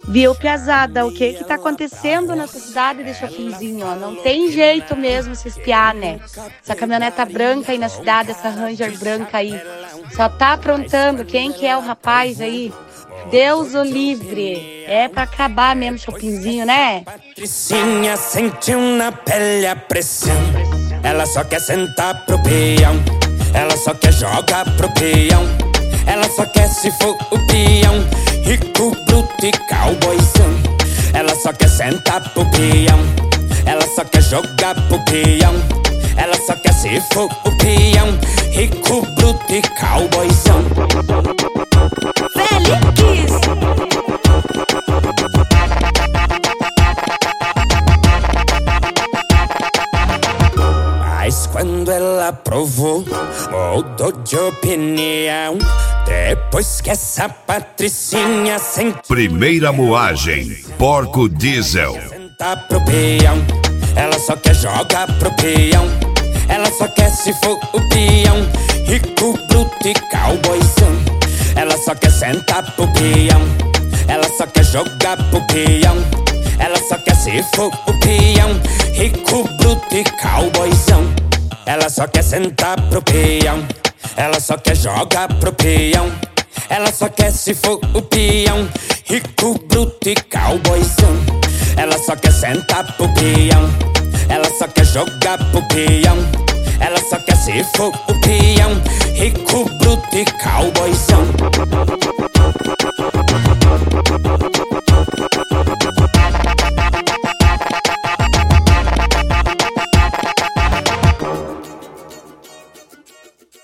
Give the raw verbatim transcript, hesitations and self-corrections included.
Viu, piazada, o que que tá acontecendo nessa cidade de Chopinzinho, ó? Não tem jeito mesmo se espiar, né? Essa caminhoneta branca aí na cidade, essa Ranger branca aí, só tá aprontando. Quem que é o rapaz aí? Deus o livre. É pra acabar mesmo Chopinzinho, né? Patricinha sentiu na pele a pressão. Ela só quer sentar pro peão. Ela só quer jogar pro peão. Ela só quer se for o peão. Rico, bruto e cowboyzão. Ela só quer sentar pro peão. Ela só quer jogar pro peão. Ela só quer se for o peão. Rico, bruto e cowboyzão. Félix! Mas quando ela provou, mudou de opinião. Depois que essa Patricinha sentiu. Primeira moagem, Porco Diesel. Sentar pro peão. Ela só quer jogar pro peão. Ela só quer se for o peão. Rico, bruto e cowboyzão. Ela só quer sentar pro peão. Ela só quer jogar pro peão. Ela só quer se for o peão. Rico, bruto e cowboyzão. Ela só quer sentar pro peão. Ela só quer jogar pro peão. Ela só quer se for o peão. Rico, bruto e cowboyzão. Ela só quer sentar pro peão. Ela só quer jogar pro peão. Ela só quer se for o peão. Rico, bruto e cowboyzão.